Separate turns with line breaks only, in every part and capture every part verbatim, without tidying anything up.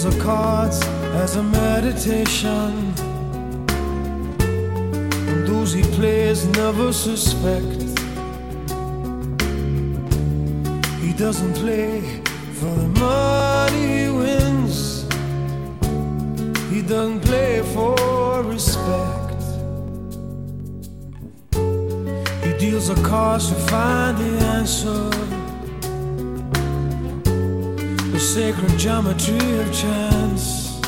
deals the cards as a meditation, and those he plays never suspect. He doesn't play for the money he wins, he doesn't play for respect. He deals the cards to find the answer, the sacred geometry of chance,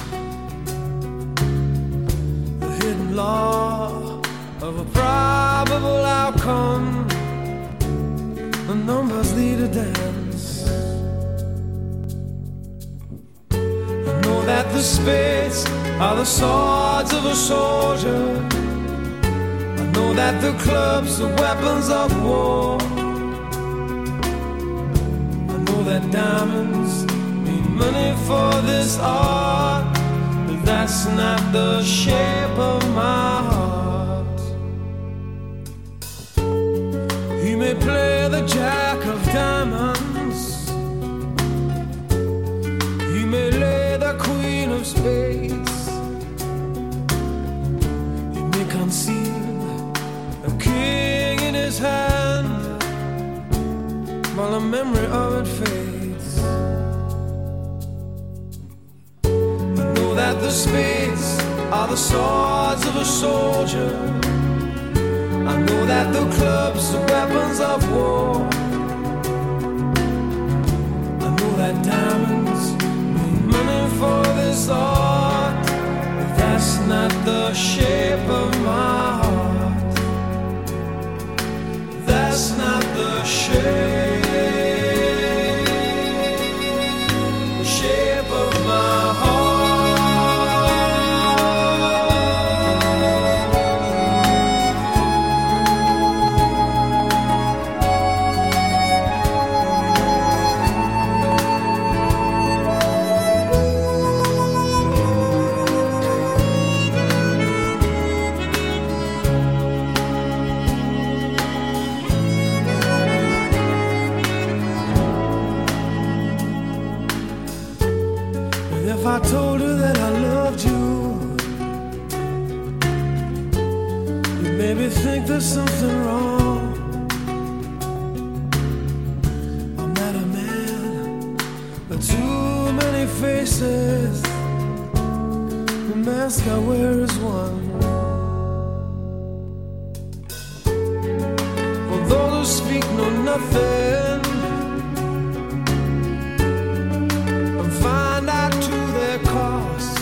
the hidden law of a probable outcome. The numbers lead a dance. I know that the spades are the swords of a soldier. I know that the clubs are weapons of war. I know that diamonds need money for this art, but that's not the shape of my heart. He may play the jack of diamonds, he may lay the queen of spades, he may conceal a king in his hand while the memory of it fades. I know that the spades are the swords of a soldier. I know that the clubs are weapons of war. I know that diamonds need money for this art, but that's not the shape of my heart. That's not the shape, the shape of my heart. If I told her that I loved you, you maybe think there's something wrong. I'm not a man, but too many faces. The mask I wear is one. For those who speak know nothing and find out to their cost,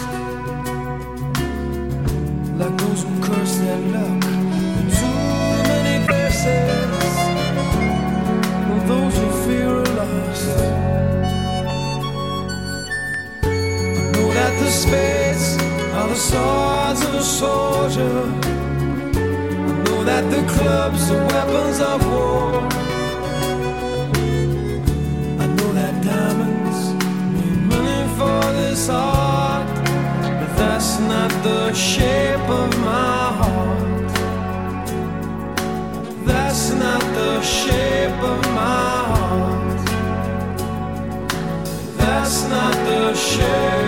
like those who curse their luck in too many places, or those who fear are lost. I know that the spades are the swords of a soldier. I know that the clubs are weapons of war. I know that diamonds need money for this art, but that's not the shape of my heart. That's not the shape of my heart. That's not the shape.